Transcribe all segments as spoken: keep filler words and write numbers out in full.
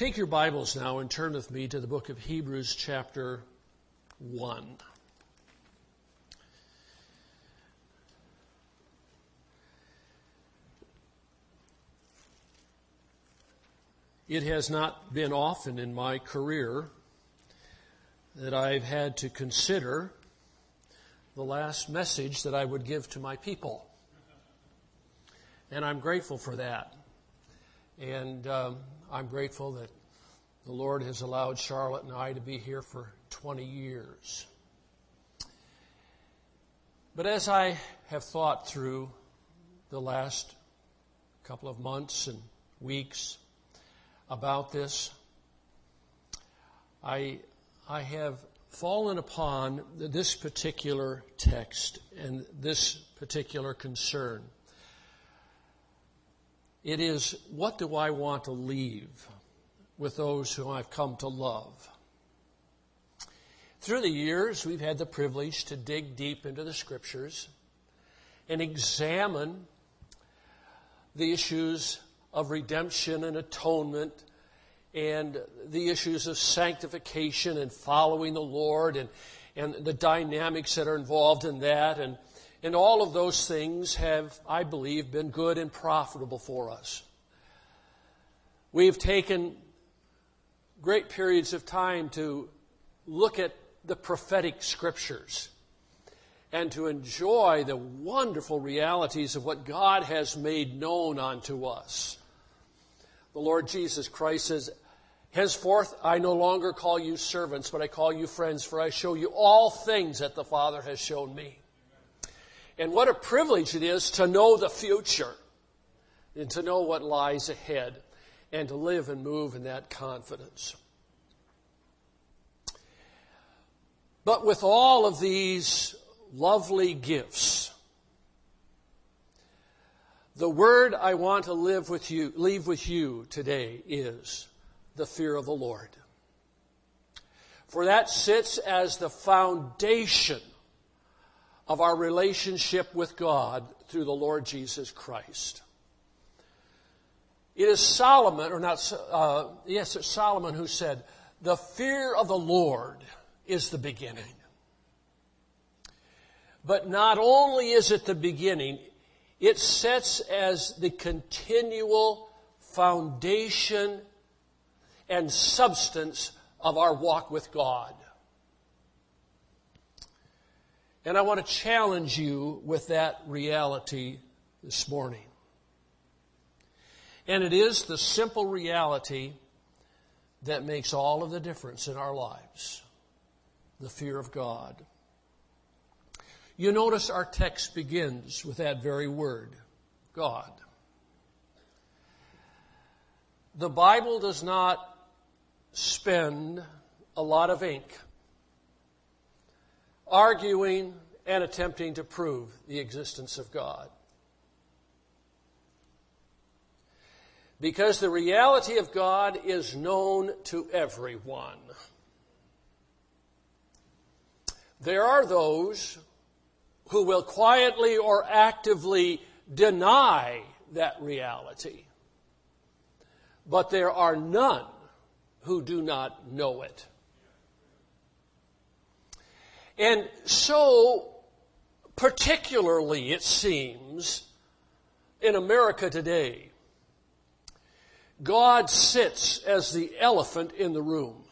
Take your Bibles now and turn with me to the book of Hebrews chapter one. It has not been often in my career that I've had to consider the last message that I would give to my people. And I'm grateful for that. And um, I'm grateful that the Lord has allowed Charlotte and I to be here for twenty years. But as I have thought through the last couple of months and weeks about this, I, I have fallen upon this particular text and this particular concern. It is, what do I want to leave with those whom I've come to love? Through the years, we've had the privilege to dig deep into the Scriptures and examine the issues of redemption and atonement and the issues of sanctification and following the Lord and, and the dynamics that are involved in that. And And all of those things have, I believe, been good and profitable for us. We've taken great periods of time to look at the prophetic scriptures and to enjoy the wonderful realities of what God has made known unto us. The Lord Jesus Christ says, "Henceforth I no longer call you servants, but I call you friends, for I show you all things that the Father has shown me." And what a privilege it is to know the future and to know what lies ahead and to live and move in that confidence. But with all of these lovely gifts, the word I want to live with you, leave with you today is the fear of the Lord. For that sits as the foundation of our relationship with God through the Lord Jesus Christ. It is Solomon, or not, uh, yes, it's Solomon who said, "The fear of the Lord is the beginning." But not only is it the beginning, it sets as the continual foundation and substance of our walk with God. And I want to challenge you with that reality this morning. And it is the simple reality that makes all of the difference in our lives. The fear of God. You notice our text begins with that very word, God. The Bible does not spend a lot of ink arguing and attempting to prove the existence of God. Because the reality of God is known to everyone. There are those who will quietly or actively deny that reality. But there are none who do not know it. And so, particularly, it seems, in America today, God sits as the elephant in the room.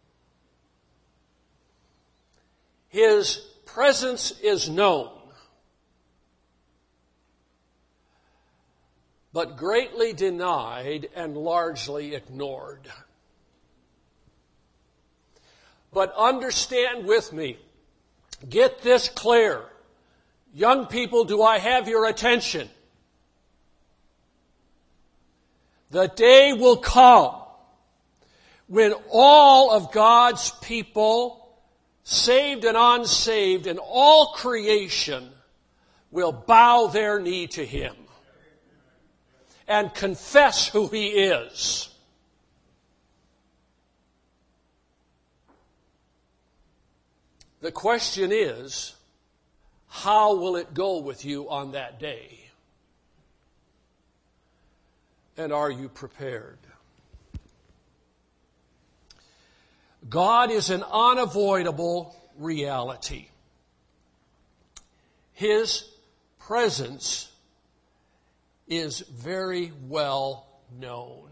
His presence is known, but greatly denied and largely ignored. But understand with me, get this clear. Young people, do I have your attention? The day will come when all of God's people, saved and unsaved, and all creation will bow their knee to Him and confess who He is. The question is, how will it go with you on that day? And are you prepared? God is an unavoidable reality. His presence is very well known.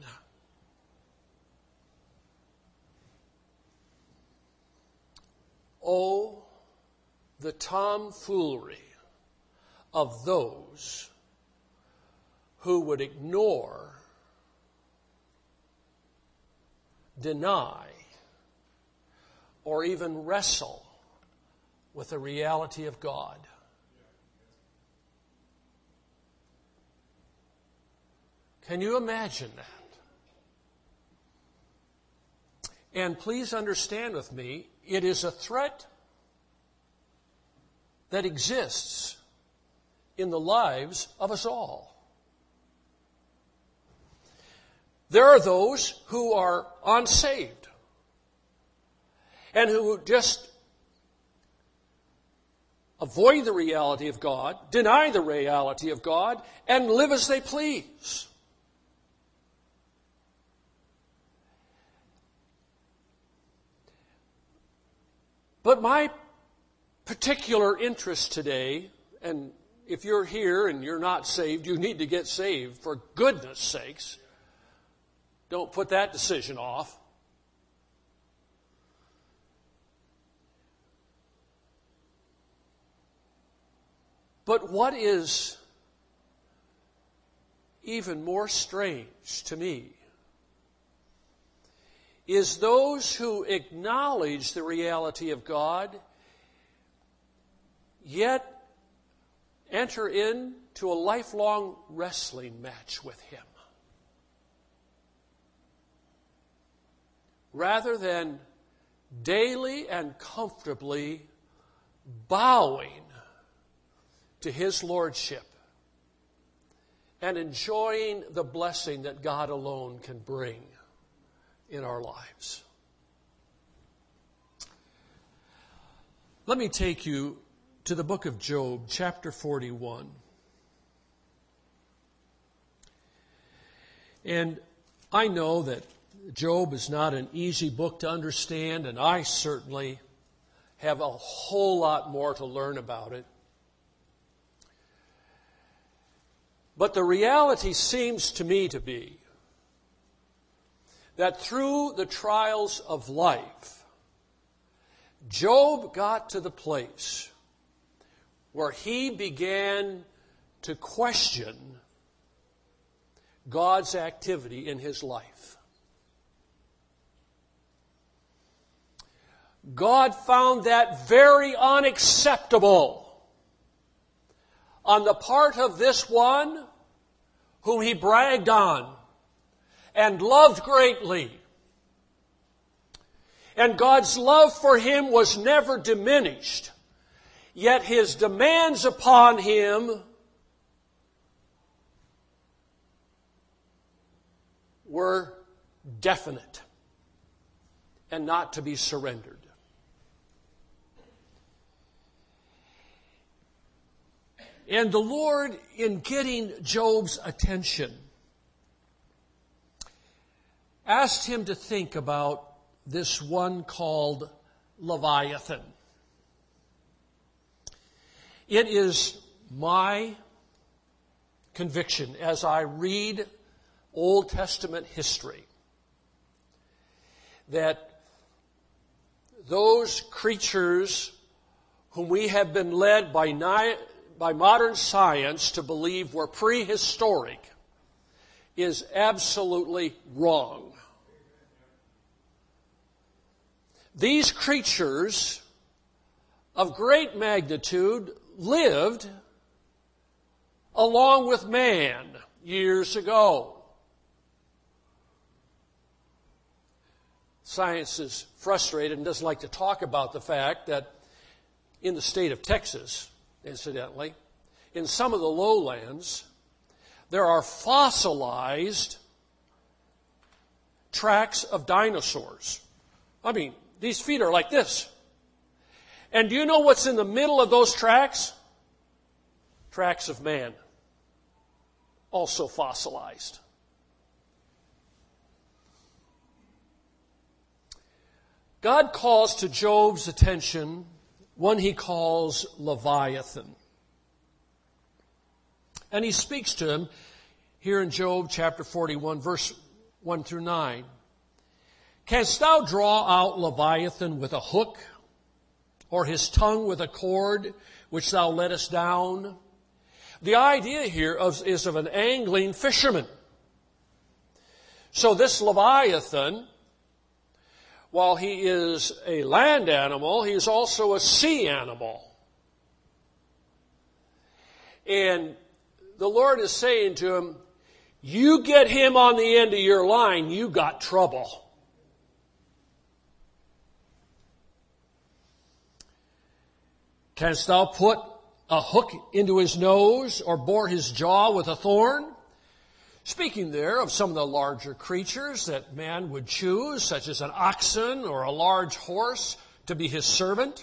Oh, the tomfoolery of those who would ignore, deny, or even wrestle with the reality of God. Can you imagine that? And please understand with me, it is a threat that exists in the lives of us all. There are those who are unsaved and who just avoid the reality of God, deny the reality of God, and live as they please. But my particular interest today, and if you're here and you're not saved, you need to get saved, for goodness sakes. Don't put that decision off. But what is even more strange to me is those who acknowledge the reality of God, yet enter into a lifelong wrestling match with Him. Rather than daily and comfortably bowing to His lordship and enjoying the blessing that God alone can bring in our lives. Let me take you to the book of Job, chapter forty-one. And I know that Job is not an easy book to understand, and I certainly have a whole lot more to learn about it. But the reality seems to me to be that through the trials of life, Job got to the place where he began to question God's activity in his life. God found that very unacceptable on the part of this one whom he bragged on and loved greatly. And God's love for him was never diminished, yet his demands upon him were definite and not to be surrendered. And the Lord, in getting Job's attention, asked him to think about this one called Leviathan. It is my conviction as I read Old Testament history that those creatures whom we have been led by, ni- by modern science to believe were prehistoric is absolutely wrong. These creatures of great magnitude lived along with man years ago. Science is frustrated and doesn't like to talk about the fact that in the state of Texas, incidentally, in some of the lowlands, there are fossilized tracks of dinosaurs. I mean, these feet are like this. And do you know what's in the middle of those tracks? Tracks of man. Also fossilized. God calls to Job's attention one he calls Leviathan. And he speaks to him here in Job chapter forty-one, verse one through nine. Canst thou draw out Leviathan with a hook, or his tongue with a cord, which thou lettest down? The idea here is of an angling fisherman. So this Leviathan, while he is a land animal, he is also a sea animal. And the Lord is saying to him, you get him on the end of your line, you got trouble. Canst thou put a hook into his nose or bore his jaw with a thorn? Speaking there of some of the larger creatures that man would choose, such as an oxen or a large horse, to be his servant.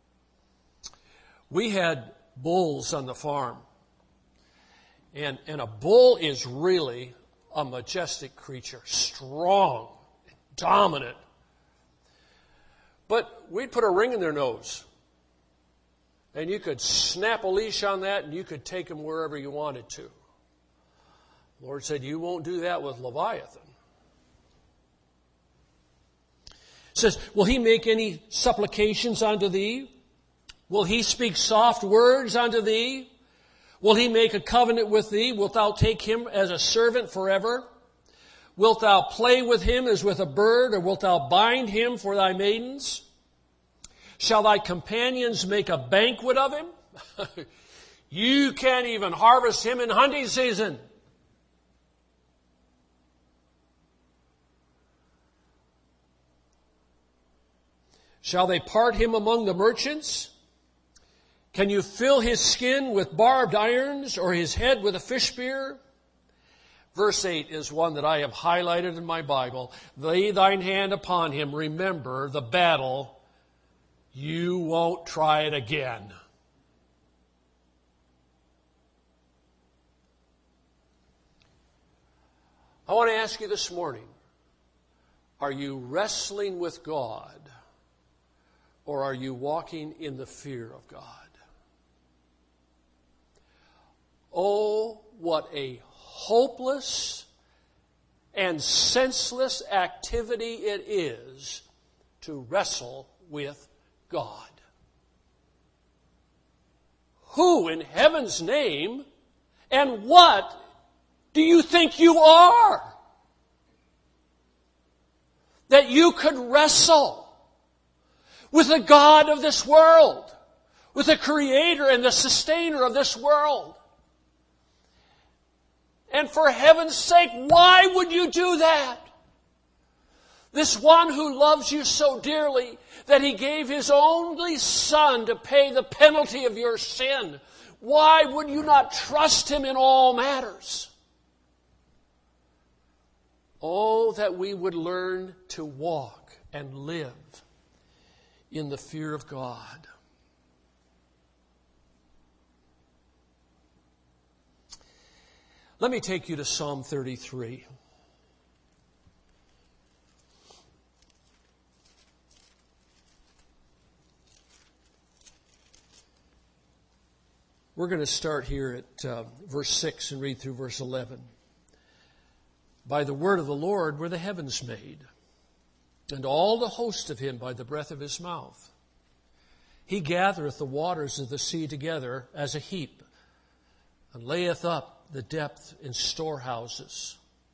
We had bulls on the farm. And, and a bull is really a majestic creature, strong, dominant. But we'd put a ring in their nose. And you could snap a leash on that and you could take them wherever you wanted to. The Lord said, you won't do that with Leviathan. It says, will he make any supplications unto thee? Will he speak soft words unto thee? Will he make a covenant with thee? Wilt thou take him as a servant forever? Wilt thou play with him as with a bird, or wilt thou bind him for thy maidens? Shall thy companions make a banquet of him? You can't even harvest him in hunting season. Shall they part him among the merchants? Can you fill his skin with barbed irons, or his head with a fish spear? Verse eight is one that I have highlighted in my Bible. Lay thine hand upon him. Remember the battle. You won't try it again. I want to ask you this morning, are you wrestling with God, or are you walking in the fear of God? Oh, what a hopeless and senseless activity it is to wrestle with God. Who in heaven's name and what do you think you are? That you could wrestle with the God of this world, with the creator and the sustainer of this world. And for heaven's sake, why would you do that? This one who loves you so dearly that he gave his only son to pay the penalty of your sin. Why would you not trust him in all matters? Oh, that we would learn to walk and live in the fear of God. Let me take you to Psalm thirty-three. We're going to start here at uh, verse six and read through verse eleven. By the word of the Lord were the heavens made, and all the host of him by the breath of his mouth. He gathereth the waters of the sea together as a heap, and layeth up the depth in storehouses.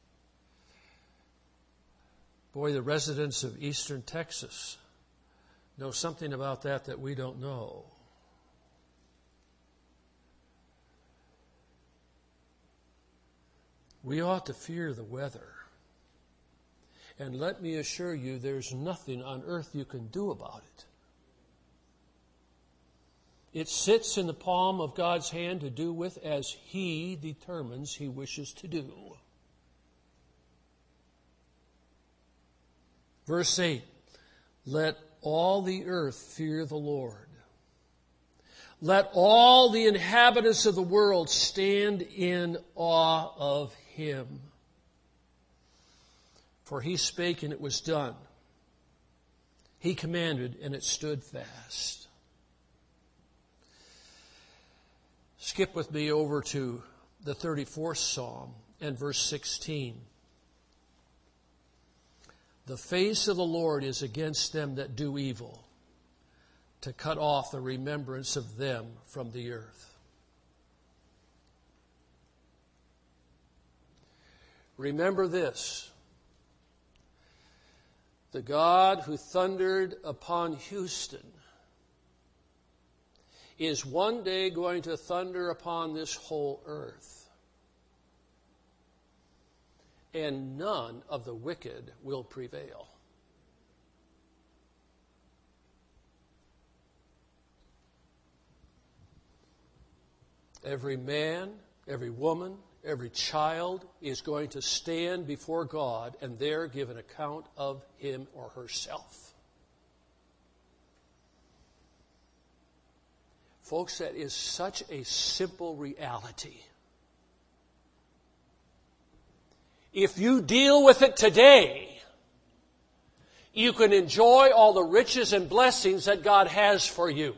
Boy, the residents of eastern Texas know something about that that we don't know. We ought to fear the weather. And let me assure you, there's nothing on earth you can do about it. It sits in the palm of God's hand to do with as He determines He wishes to do. Verse eight, let all the earth fear the Lord. Let all the inhabitants of the world stand in awe of Him. For He spake and it was done. He commanded, and it stood fast. Skip with me over to the thirty-fourth Psalm and verse sixteen. The face of the Lord is against them that do evil, to cut off the remembrance of them from the earth. Remember this. The God who thundered upon Houston is one day going to thunder upon this whole earth. And none of the wicked will prevail. Every man, every woman, every child is going to stand before God and there give an account of him or herself. Folks, that is such a simple reality. If you deal with it today, you can enjoy all the riches and blessings that God has for you.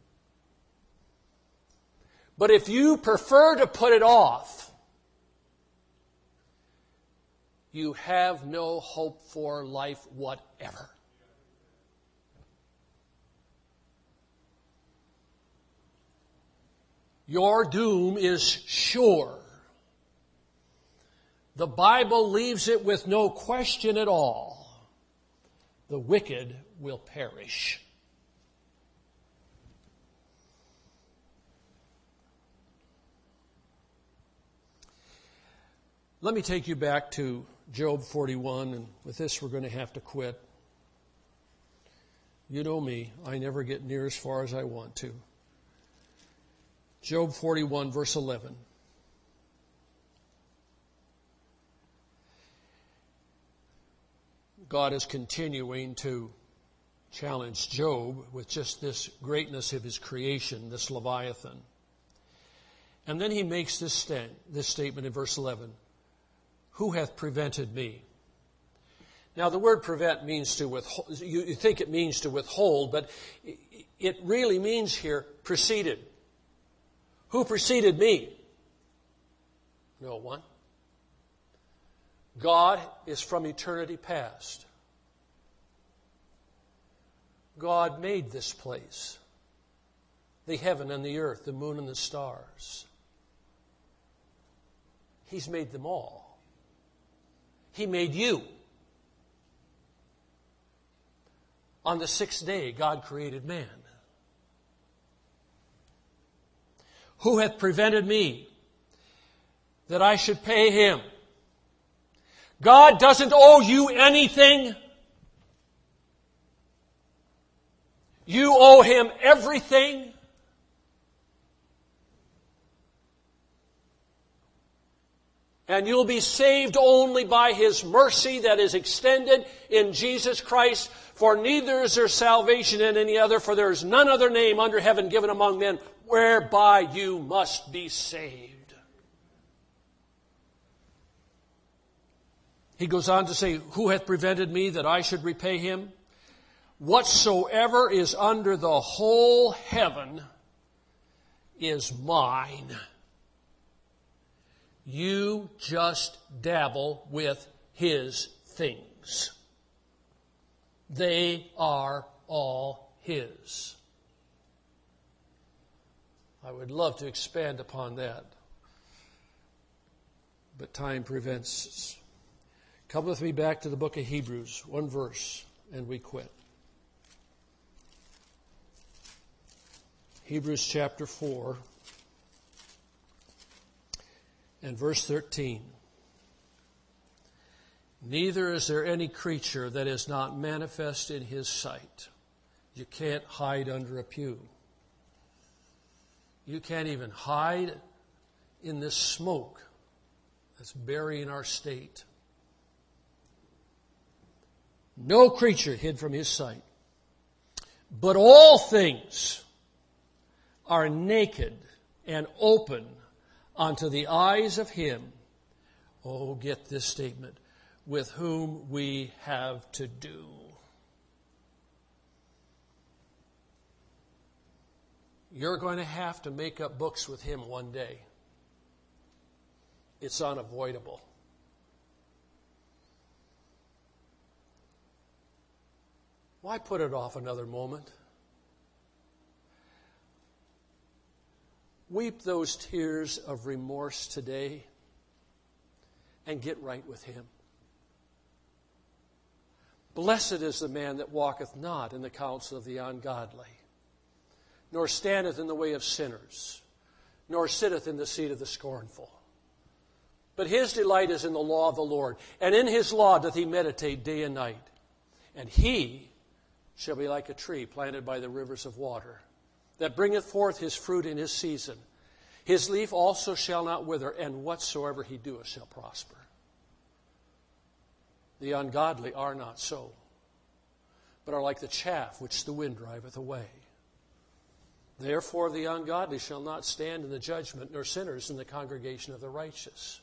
But if you prefer to put it off, you have no hope for life whatever. Your doom is sure. The Bible leaves it with no question at all. The wicked will perish. Let me take you back to Job forty-one, and with this we're going to have to quit. You know me, I never get near as far as I want to. Job forty-one, verse eleven. God is continuing to challenge Job with just this greatness of his creation, this Leviathan. And then he makes this, stand, this statement in verse eleven. Who hath prevented me? Now, the word prevent means to withhold. You, you think it means to withhold, but it really means here preceded. Who preceded me? No one. God is from eternity past. God made this place, the heaven and the earth, the moon and the stars. He's made them all. He made you. On the sixth day, God created man. Who hath prevented me that I should pay him? God doesn't owe you anything. You owe him everything. And you'll be saved only by his mercy that is extended in Jesus Christ. For neither is there salvation in any other, for there is none other name under heaven given among men whereby you must be saved. He goes on to say, who hath prevented me that I should repay him? Whatsoever is under the whole heaven is mine. You just dabble with his things. They are all his. I would love to expand upon that, but time prevents us. Come with me back to the book of Hebrews, one verse, and we quit. Hebrews chapter four. And verse thirteen. Neither is there any creature that is not manifest in his sight. You can't hide under a pew. You can't even hide in this smoke that's burying our state. No creature hid from his sight. But all things are naked and open unto the eyes of him, oh, get this statement, with whom we have to do. You're going to have to make up books with him one day. It's unavoidable. Why put it off another moment? Weep those tears of remorse today and get right with him. Blessed is the man that walketh not in the counsel of the ungodly, nor standeth in the way of sinners, nor sitteth in the seat of the scornful. But his delight is in the law of the Lord, and in his law doth he meditate day and night. And he shall be like a tree planted by the rivers of water, that bringeth forth his fruit in his season. His leaf also shall not wither, and whatsoever he doeth shall prosper. The ungodly are not so, but are like the chaff which the wind driveth away. Therefore the ungodly shall not stand in the judgment, nor sinners in the congregation of the righteous.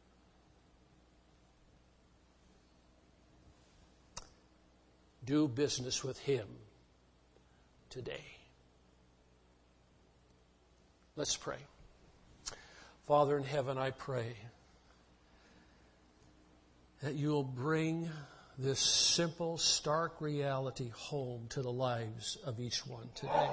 Do business with him today. Let's pray. Father in heaven, I pray that you will bring this simple, stark reality home to the lives of each one today.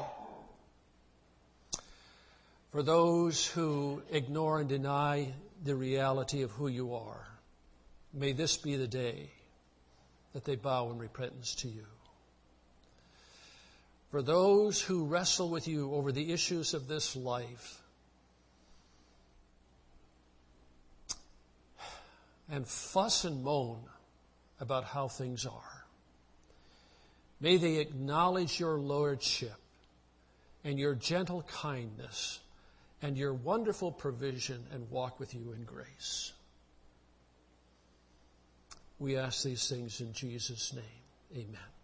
For those who ignore and deny the reality of who you are, may this be the day that they bow in repentance to you. For those who wrestle with you over the issues of this life and fuss and moan about how things are, may they acknowledge your lordship and your gentle kindness and your wonderful provision and walk with you in grace. We ask these things in Jesus' name. Amen.